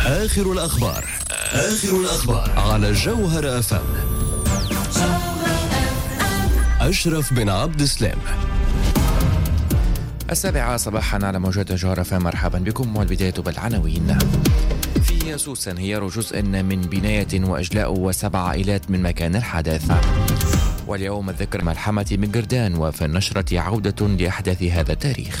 آخر الأخبار على جوهر FM. أشرف بن عبد السلام. 7 صباحا على موجات جوهر FM. مرحبا بكم، والبداية بالعناوين. في سوسة انهيار جزء من بناية وإجلاء 7 عائلات من مكان الحادث. واليوم الذكرى ملحمة بنجردان، وفي النشرة عودة لأحداث هذا التاريخ.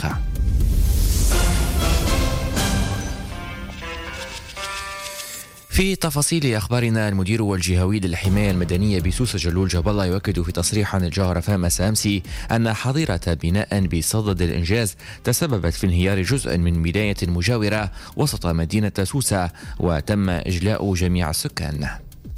في تفاصيل أخبارنا، المدير والجهوي للحماية المدنية بسوسة جلول جابالله يؤكد في تصريح عن الجوهر FM مساء أمس أن حظيرة بناء بصدد الإنجاز تسببت في انهيار جزء من بناية مجاورة وسط مدينة سوسة، وتم إجلاء جميع السكان.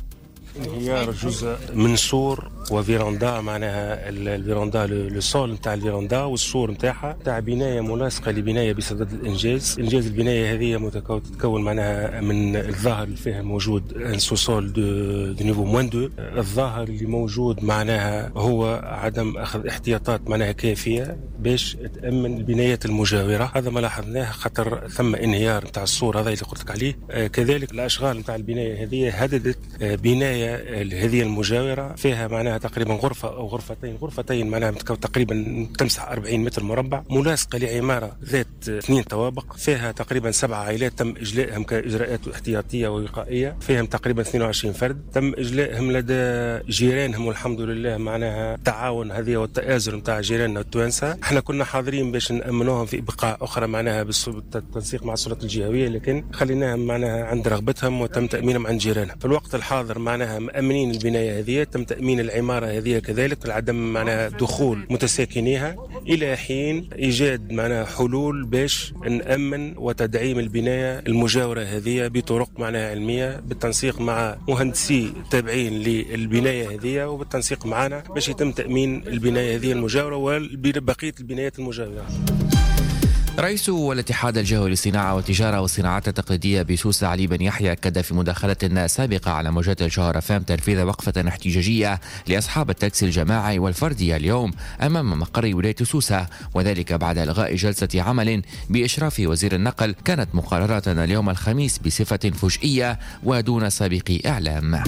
انهيار جزء من سور وفيراندا، معناها الفيراندا لو سول نتاع الفيراندا والسور نتاعها تاع بنايه ملاصقه لبنايه بصدد الانجاز. انجاز البنايه هذه تتكون معناها من الظاهر اللي فيها موجود ان سوسول دو نيفو موان 2. الظاهر اللي موجود معناها هو عدم اخذ احتياطات معناها كافيه باش تامن البنايات المجاوره. هذا ما لاحظناه خاطر ثم انهيار نتاع السور هذا اللي قلت لك عليه. كذلك الاشغال نتاع البنايه هذه هددت بنايه هذه المجاوره فيها معناها تقريبا غرفه او غرفتين معناها تقريبا تمسح 40 متر مربع، ملاصقه لعماره ذات 2 طوابق، فيها تقريبا 7 عائلات تم اجلائهم كاجراءات احتياطيه ووقائيه، فيهم تقريبا 22 فرد تم اجلائهم لدى جيرانهم، والحمد لله معناها التعاون هذه والتآزر نتاع جيراننا التوانسه. احنا كنا حاضرين باش نامنوهم في ابقاء اخرى معناها بالتنسيق مع السلطات الجهويه، لكن خليناهم معناها عند رغبتهم وتم تامينهم عند جيرانهم. في الوقت الحاضر معناها مأمنين البنايه هذه، تم تامين العماره هذه كذلك لعدم معناها دخول متساكنيها الى حين ايجاد معناها حلول باش نامن وتدعيم البنايه المجاوره هذه بطرق معناها علميه، بالتنسيق مع مهندسي تابعين للبنايه هذه وبالتنسيق معنا باش يتم تامين البنايه هذه المجاوره وبقيه البنايات المجاوره. رئيس الاتحاد الجهوي للصناعة والتجارة والصناعات التقليدية بسوسة علي بن يحيى أكد في مداخلة سابقة على موجات الجوهر FM تنفيذ وقفة احتجاجية لأصحاب التاكسي الجماعي والفردي اليوم أمام مقر ولاية سوسة، وذلك بعد إلغاء جلسة عمل بإشراف وزير النقل كانت مقررة اليوم الخميس بصفة فجئية ودون سابق إعلام.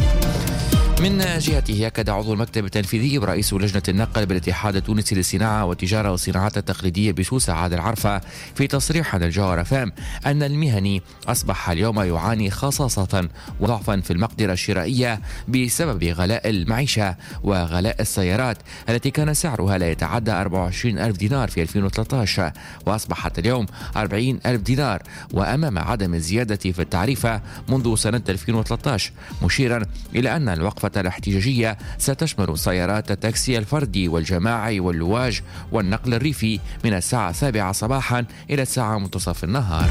من جهته أكد عضو المكتب التنفيذي برئيس لجنة النقل بالاتحاد التونسي للصناعة والتجارة والصناعات التقليدية بسوسة عادل عرفة في تصريح عن الجوهر FM أن المهني أصبح اليوم يعاني خصاصة وضعفا في المقدرة الشرائية بسبب غلاء المعيشة وغلاء السيارات التي كان سعرها لا يتعدى 24,000 دينار في 2013 وأصبحت اليوم 40,000 دينار، وأمام عدم الزيادة في التعريفة منذ سنة 2013، مشيرا إلى أن الوقفة الاحتجاجية ستشمل سيارات التاكسي الفردي والجماعي واللواج والنقل الريفي من الساعة 7 صباحا إلى الساعة منتصف النهار.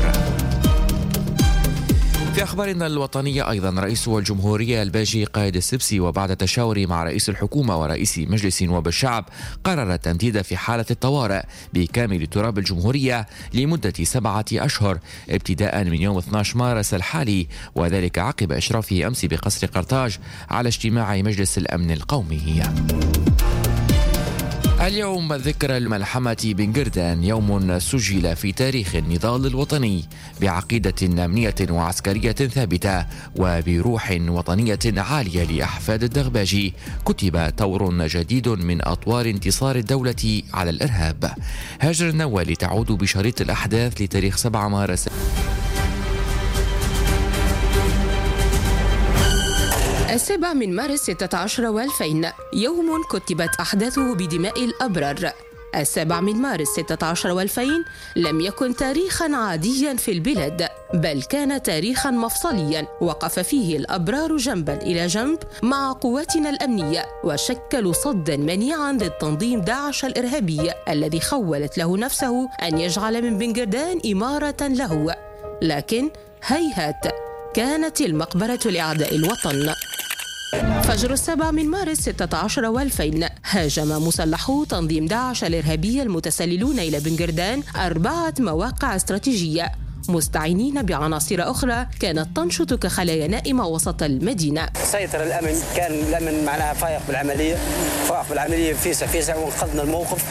في أخبارنا الوطنية أيضا، رئيس الجمهورية الباجي قائد السبسي وبعد تشاور مع رئيس الحكومة ورئيس مجلس نواب الشعب قرر التمديد في حالة الطوارئ بكامل تراب الجمهورية لمدة 7 أشهر ابتداء من يوم 12 مارس الحالي، وذلك عقب إشرافه أمس بقصر قرطاج على اجتماع مجلس الأمن القومي. اليوم ذكرى الملحمة بنجردان، يوم سجل في تاريخ النضال الوطني بعقيدة أمنية وعسكرية ثابتة وبروح وطنية عالية لأحفاد الدغباجي. كتب طور جديد من أطوار انتصار الدولة على الإرهاب. هاجر النوالي تعود بشريط الأحداث لتاريخ 7 مارس. 7 من مارس 16 و2000 يوم كتبت أحداثه بدماء الأبرار. 7 من مارس 16 و2000 لم يكن تاريخا عاديا في البلاد، بل كان تاريخا مفصليا وقف فيه الأبرار جنبا إلى جنب مع قواتنا الأمنية وشكلوا صدا منيعا للتنظيم داعش الإرهابي الذي خولت له نفسه أن يجعل من بنجردان إمارة له. لكن هيهات، كانت المقبرة لأعداء الوطن. فجر 7 من مارس 16 و2000 هاجم مسلحو تنظيم داعش الإرهابي المتسللون إلى بنجردان 4 مواقع استراتيجية مستعينين بعناصر أخرى كانت تنشط كخلايا نائمة وسط المدينة. سيطر الأمن، كان الأمن معناها فائق بالعملية فيسع وانقذنا الموقف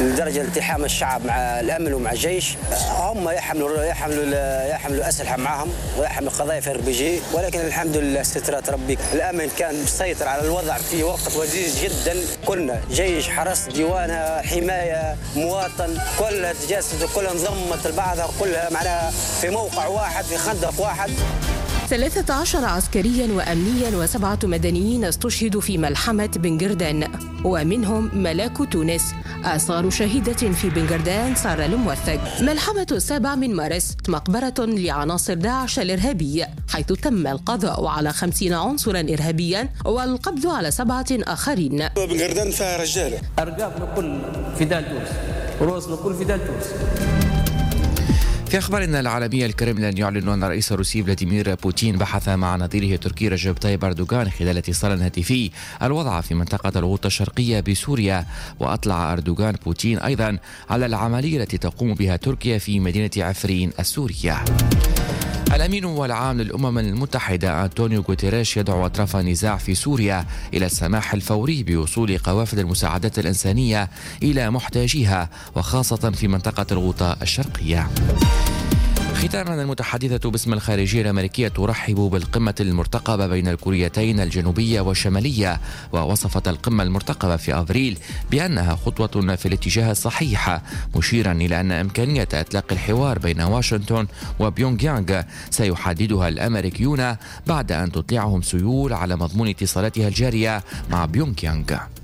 لدرجة التحام الشعب مع الأمن ومع الجيش. هم يحملوا أسلحة معهم ويحملوا قضايا في RPG، ولكن الحمد لله سترات ربي الأمن كان مسيطر على الوضع في وقت وجيز جدا. كلنا جيش، حرس، ديوانها، حماية، مواطن، كلها تجسد وكلها انضمت لبعضها، كلها معناها في موقع واحد، في خندق واحد. 13 عسكريا وأمنيا و7 مدنيين استشهدوا في ملحمة بنجردان، ومنهم ملاك تونس آثار شهيدة في بنجردان سارة الموثق. ملحمة 7 مارس مقبرة لعناصر داعش الإرهابي، حيث تم القضاء على 50 عنصرا إرهابيا والقبض على 7 آخرين. بنجردان فيها رجالة، أرقابنا كل فدان تونس، رؤوسنا كل فدان تونس. في أخبارنا العالمية، الكرملين يعلن أن الرئيس الروسي فلاديمير بوتين بحث مع نظيره التركي رجب طيب أردوغان خلال اتصال هاتفي الوضع في منطقة الغوطة الشرقية بسوريا. وأطلع أردوغان بوتين أيضا على العملية التي تقوم بها تركيا في مدينة عفرين السورية. الأمين والعام للأمم المتحدة أنطونيو غوتيريش يدعو أطراف النزاع في سوريا إلى السماح الفوري بوصول قوافل المساعدات الإنسانية إلى محتاجيها، وخاصة في منطقة الغوطة الشرقية. ختاما، المتحدثة باسم الخارجية الأمريكية ترحب بالقمة المرتقبة بين الكوريتين الجنوبية والشمالية، ووصفت القمة المرتقبة في أبريل بأنها خطوة في الاتجاه الصحيح، مشيرا إلى أن إمكانية إطلاق الحوار بين واشنطن وبيونغ يانغ سيحددها الأمريكيون بعد أن تطلعهم سيول على مضمون اتصالاتها الجارية مع بيونغ يانغ.